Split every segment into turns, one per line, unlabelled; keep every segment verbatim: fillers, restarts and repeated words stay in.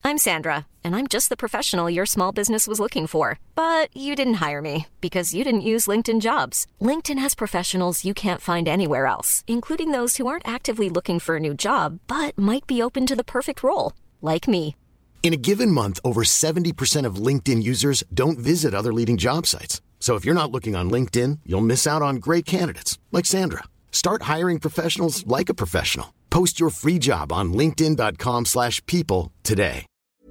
I'm Sandra, and I'm just the professional your small business was looking for. But you didn't hire me because you didn't use LinkedIn Jobs. LinkedIn has professionals you can't find anywhere else, including those who aren't actively looking for a new job, but might be open to the perfect role, like me.
In a given month, over seventy percent of LinkedIn users don't visit other leading job sites. So if you're not looking on LinkedIn, you'll miss out on great candidates like Sandra. Start hiring professionals like a professional. Post your free job on linkedin dot com slash people today.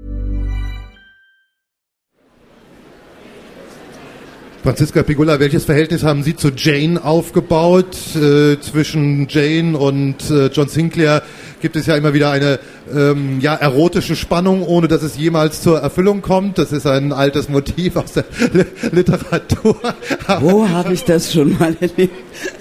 Franziska Pegula, welches Verhältnis haben Sie zu Jane aufgebaut? Äh, zwischen Jane und äh, John Sinclair gibt es ja immer wieder eine ähm, ja, erotische Spannung, ohne dass es jemals zur Erfüllung kommt. Das ist ein altes Motiv aus der L- Literatur.
Wo habe ich das schon mal erlebt?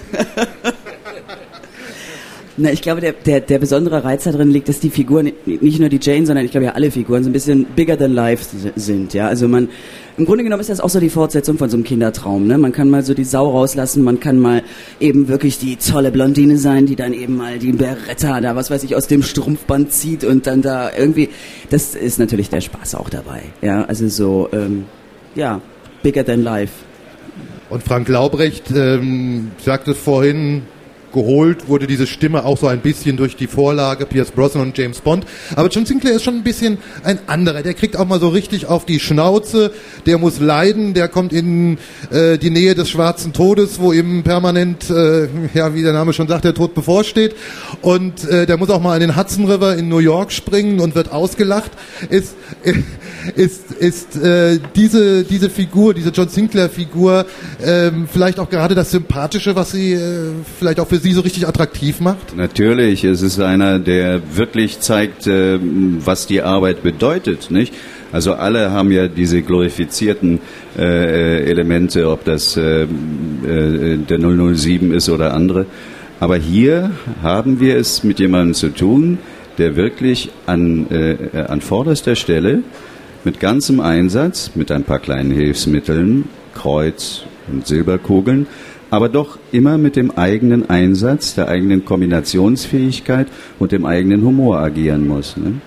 Na, ich glaube, der, der, der besondere Reiz da drin liegt, dass die Figuren, nicht nur die Jane, sondern ich glaube ja alle Figuren so ein bisschen bigger than life sind, ja. Also man, im Grunde genommen ist das auch so die Fortsetzung von so einem Kindertraum, ne. Man kann mal so die Sau rauslassen, man kann mal eben wirklich die tolle Blondine sein, die dann eben mal die Beretta da, was weiß ich, aus dem Strumpfband zieht und dann da irgendwie, das ist natürlich der Spaß auch dabei, ja. Also so, ähm, ja, bigger than life.
Und Frank Laubrecht ähm, sagte vorhin, geholt wurde diese Stimme auch so ein bisschen durch die Vorlage Pierce Brosnan und James Bond. Aber John Sinclair ist schon ein bisschen ein anderer. Der kriegt auch mal so richtig auf die Schnauze. Der muss leiden. Der kommt in äh, die Nähe des schwarzen Todes, wo ihm permanent, äh, ja, wie der Name schon sagt, der Tod bevorsteht. Und äh, der muss auch mal in den Hudson River in New York springen und wird ausgelacht. Ist, äh, ist, ist äh, diese, diese Figur, diese John Sinclair-Figur äh, vielleicht auch gerade das Sympathische, was sie äh, vielleicht auch für Sie so richtig attraktiv macht?
Natürlich, es ist einer, der wirklich zeigt, was die Arbeit bedeutet, nicht? Also alle haben ja diese glorifizierten äh, Elemente, ob das äh, äh, der null null sieben ist oder andere. Aber hier haben wir es mit jemandem zu tun, der wirklich an, äh, an vorderster Stelle mit ganzem Einsatz, mit ein paar kleinen Hilfsmitteln, Kreuz und Silberkugeln, aber doch immer mit dem eigenen Einsatz, der eigenen Kombinationsfähigkeit und dem eigenen Humor agieren muss. Ne?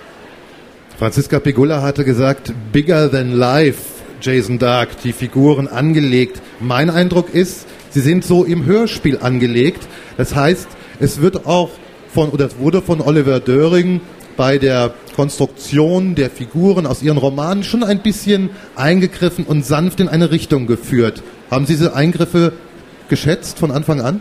Franziska Pegula hatte gesagt, bigger than life, Jason Dark, die Figuren angelegt. Mein Eindruck ist, sie sind so im Hörspiel angelegt. Das heißt, es wird auch von, oder es wurde von Oliver Döring bei der Konstruktion der Figuren aus ihren Romanen schon ein bisschen eingegriffen und sanft in eine Richtung geführt. Haben Sie diese Eingriffe geschätzt von Anfang an?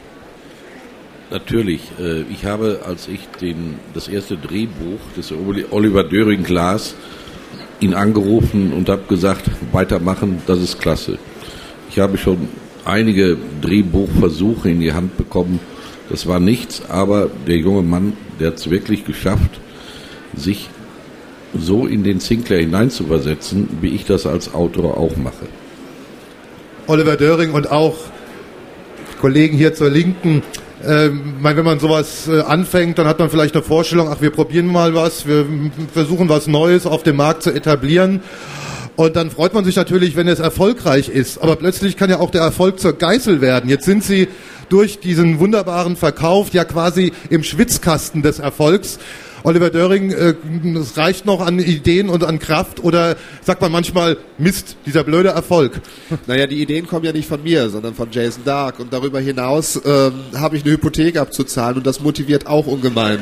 Natürlich. Ich habe, als ich den, das erste Drehbuch des Oliver Döring las, ihn angerufen und habe gesagt, weitermachen, das ist klasse. Ich habe schon einige Drehbuchversuche in die Hand bekommen. Das war nichts, aber der junge Mann, der hat es wirklich geschafft, sich so in den Sinclair hineinzuversetzen, wie ich das als Autor auch mache.
Oliver Döring und auch Kollegen hier zur Linken, äh, wenn man sowas äh, anfängt, dann hat man vielleicht eine Vorstellung, ach, wir probieren mal was, wir versuchen was Neues auf dem Markt zu etablieren. Und dann freut man sich natürlich, wenn es erfolgreich ist. Aber plötzlich kann ja auch der Erfolg zur Geißel werden. Jetzt sind Sie durch diesen wunderbaren Verkauf ja quasi im Schwitzkasten des Erfolgs. Oliver Döring, äh, es reicht noch an Ideen und an Kraft, oder sagt man manchmal, Mist, dieser blöde Erfolg?
Naja, die Ideen kommen ja nicht von mir, sondern von Jason Dark, und darüber hinaus ähm, habe ich eine Hypothek abzuzahlen, und das motiviert auch ungemein.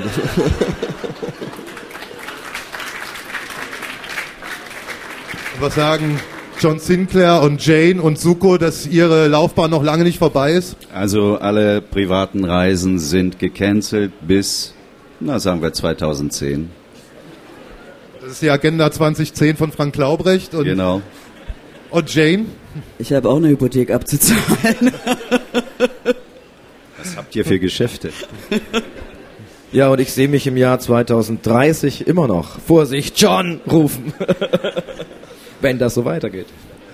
Was sagen John Sinclair und Jane und Zuko, dass ihre Laufbahn noch lange nicht vorbei ist?
Also alle privaten Reisen sind gecancelt bis, na sagen wir zweitausendzehn.
Das ist die Agenda zwanzig zehn von Frank Laubrecht. Und,
genau.
Und Jane?
Ich habe auch eine Hypothek abzuzahlen.
Was habt ihr für Geschäfte?
Ja, und ich sehe mich im Jahr zweitausenddreißig immer noch Vorsicht, John rufen. Wenn das so weitergeht.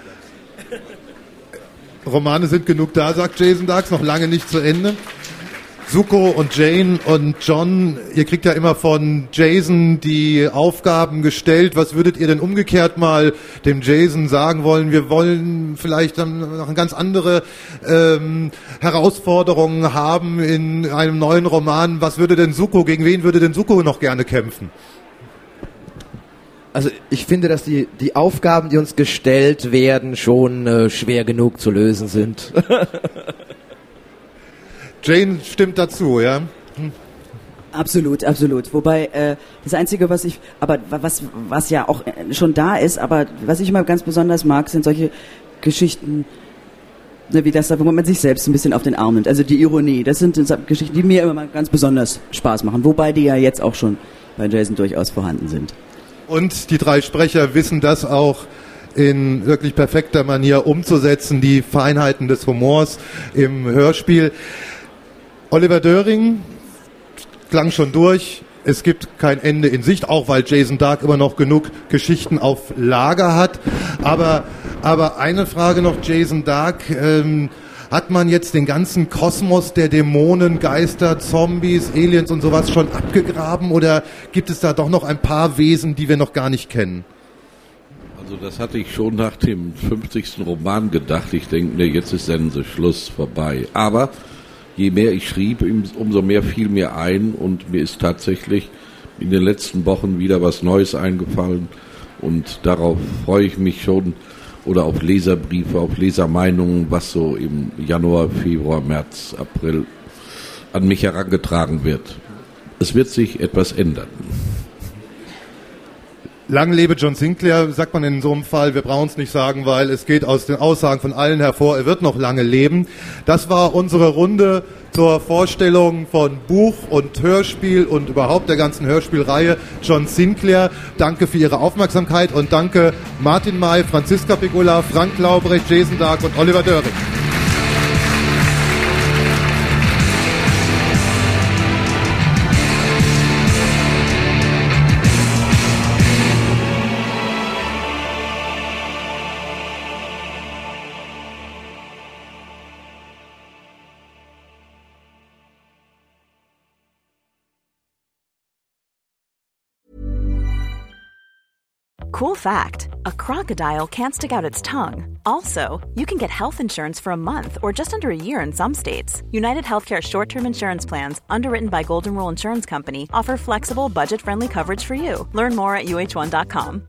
Romane sind genug da, sagt Jason Dark, noch lange nicht zu Ende. Zuko und Jane und John, ihr kriegt ja immer von Jason die Aufgaben gestellt. Was würdet ihr denn umgekehrt mal dem Jason sagen wollen? Wir wollen vielleicht dann noch eine ganz andere ähm, Herausforderungen haben in einem neuen Roman. Was würde denn Zuko, gegen wen würde denn Zuko noch gerne kämpfen?
Also ich finde, dass die, die Aufgaben, die uns gestellt werden, schon äh, schwer genug zu lösen sind.
Jane stimmt dazu, ja? Hm.
Absolut, absolut. Wobei äh, das Einzige, was ich, aber was was ja auch schon da ist, aber was ich immer ganz besonders mag, sind solche Geschichten, ne, wie das da, wo man sich selbst ein bisschen auf den Arm nimmt. Also die Ironie, das sind Geschichten, die mir immer mal ganz besonders Spaß machen. Wobei die ja jetzt auch schon bei Jason durchaus vorhanden sind.
Und die drei Sprecher wissen das auch in wirklich perfekter Manier umzusetzen, die Feinheiten des Humors im Hörspiel. Oliver Döring klang schon durch. Es gibt kein Ende in Sicht, auch weil Jason Dark immer noch genug Geschichten auf Lager hat. Aber, aber eine Frage noch, Jason Dark, ähm, hat man jetzt den ganzen Kosmos der Dämonen, Geister, Zombies, Aliens und sowas schon abgegraben oder gibt es da doch noch ein paar Wesen, die wir noch gar nicht kennen?
Also das hatte ich schon nach dem fünfzigsten Roman gedacht. Ich denke, ne, jetzt ist dann der Schluss vorbei. Aber je mehr ich schrieb, umso mehr fiel mir ein und mir ist tatsächlich in den letzten Wochen wieder was Neues eingefallen und darauf freue ich mich schon. Oder auf Leserbriefe, auf Lesermeinungen, was so im Januar, Februar, März, April an mich herangetragen wird. Es wird sich etwas ändern.
Lang lebe John Sinclair, sagt man in so einem Fall, wir brauchen es nicht sagen, weil es geht aus den Aussagen von allen hervor, er wird noch lange leben. Das war unsere Runde zur Vorstellung von Buch und Hörspiel und überhaupt der ganzen Hörspielreihe John Sinclair. Danke für Ihre Aufmerksamkeit und danke Martin May, Franziska Pegula, Frank Laubrecht, Jason Dark und Oliver Döring.
Cool fact, a crocodile can't stick out its tongue. Also, you can get health insurance for a month or just under a year in some states. United Healthcare short-term insurance plans, underwritten by Golden Rule Insurance Company, offer flexible, budget-friendly coverage for you. Learn more at U H one dot com.